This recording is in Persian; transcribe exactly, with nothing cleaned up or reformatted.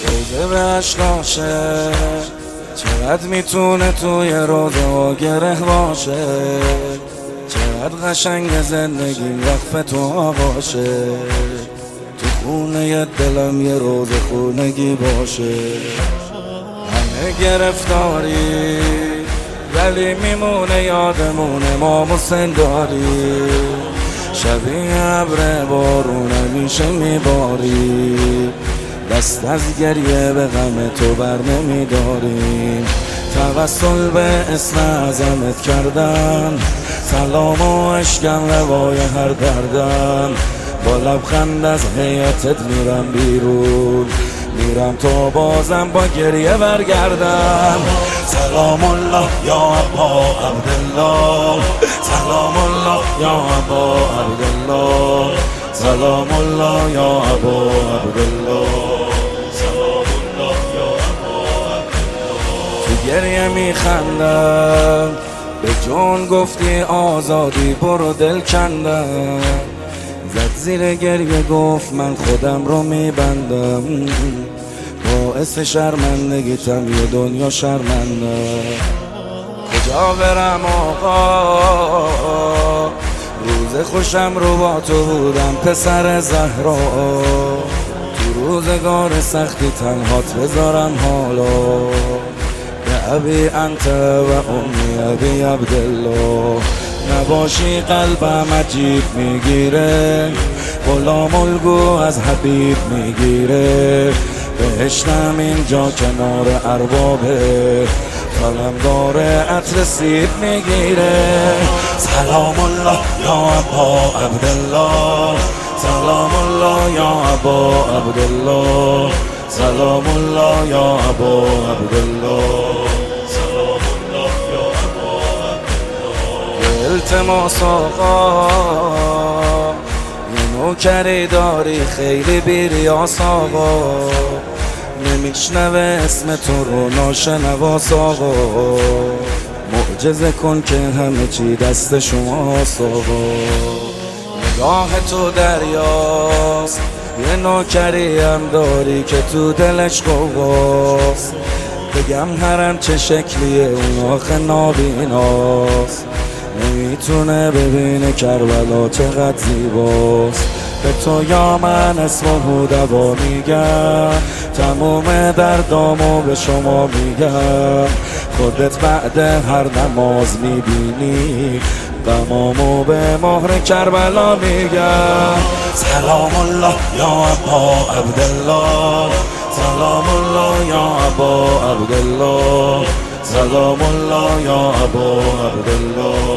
روزه به عشقاشه چقدر میتونه توی روزه و گره باشه، چقدر قشنگ زندگی وقف تو آقاشه، تو خونه دلم یه روز خونگی باشه. همه گرفتاری ولی میمونه یادمونه ما مسنداری، شبیه ابر بارون همیشه میباری، دست از گریه به غم تو بر نمیداریم، توسل به اسم عظمت کردن، سلام و اشکم روای هر دردم، با لبخند از حیاتت میرم بیرون، میرم تا بازم با گریه برگردم. سلام الله یا ابا عبدالله، سلام الله یا ابا عبدالله، سلام الله یا ابا عبدالله، سلام الله یا ابا عبدالله. تو گریه میخندم به جون گفتی آزادی برو دل کندم، زد زیر گریه گفت من خودم رو میبندم، باعث شرمندگیتم یه دنیا شرمنده. کجا برم آقا روز خوشم رو با تو بودم پسر زهرا، تو روزگار سختی تنهات بذارم حالا، به ابی انت و امی ابی عبدالله، نباشی قلبم عجیب میگیره، غلام الگو از حبیب میگیره، بهشتم اینجا کنار اربابه، قلم داره عطر سیب میگیره. سلام الله یا ابا عبدالله، سلام الله یا ابا عبدالله، سلام الله یا ابا عبدالله، سلام الله یا ابا عبدالله. التماس آقا یه نوکری داری خیلی بیریاس آقا، نمیشنوه اسم تو رو ناشنواس آقا، معجزه کن که همه چی دست شماست آقا. نگاه تو دریاست یه نوکری هم داری که تو دلش قواست، بگم هرم چه شکلیه اون آخه نابیناست، نمیتونه ببینه کربلا چقدر زیباست، به تو یا من اسم و دوا میگم، تموم دردامو به شما میگم، خودت بعد هر نماز میبینی، غمامو به مهر کربلا میگم. سلام الله یا ابا عبدالله، سلام الله یا ابا عبدالله، سلام الله یا ابا عبدالله.